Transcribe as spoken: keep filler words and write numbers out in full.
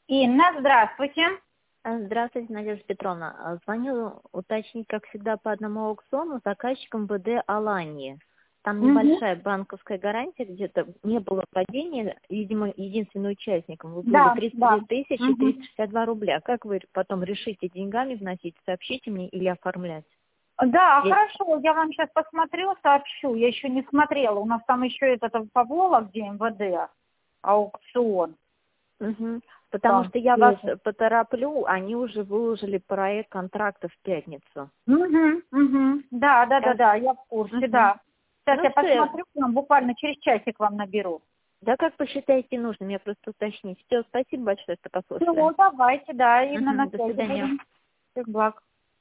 Инна, здравствуйте. А, Здравствуйте, Надежда Петровна. А, Звоню уточнить, как всегда, по одному аукциону заказчиком ВД «Аланьи». Там Мгм. небольшая банковская гарантия, где-то не было падения, видимо, единственным участником. Вы были Да, тридцать две да. тысячи Мгм. триста шестьдесят два рубля. Как вы потом решите деньгами вносить? Сообщите мне или оформлять? Да, Здесь. хорошо, я вам сейчас посмотрю, сообщу. Я еще не смотрела. У нас там еще этот по Вологде МВД аукцион. Мгм. Потому Там. что я вас Мгм, потороплю, они уже выложили проект контракта в пятницу. мгм. Да, да, да, Сейчас. да, я в курсе, Мгм. да. Сейчас Ну я что, я посмотрю, ну, буквально через часик вам наберу. Да как посчитаете нужным, я просто уточнить. Все, спасибо большое, что послушали. Все, давайте, да, и на Мгм, до связи свидания. будем. Всех благ.